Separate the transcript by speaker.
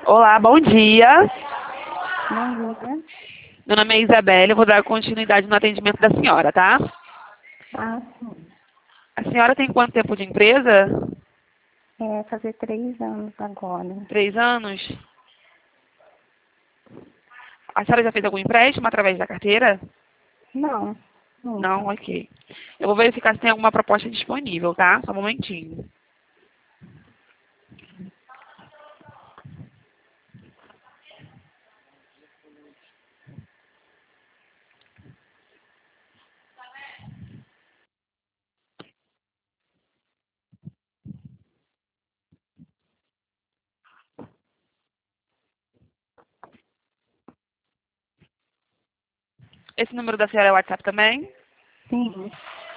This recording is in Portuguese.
Speaker 1: Olá, bom dia.
Speaker 2: Bom dia.
Speaker 1: Meu nome é Isabelle, eu vou dar continuidade no atendimento da senhora, tá?
Speaker 2: Ah, sim.
Speaker 1: A senhora tem quanto tempo de empresa?
Speaker 2: Fazer 3 anos agora.
Speaker 1: 3 anos? A senhora já fez algum empréstimo através da carteira?
Speaker 2: Não, nunca.
Speaker 1: Não? Ok. Eu vou verificar se tem alguma proposta disponível, tá? Só um momentinho. Esse número da senhora é o WhatsApp também?
Speaker 2: Sim.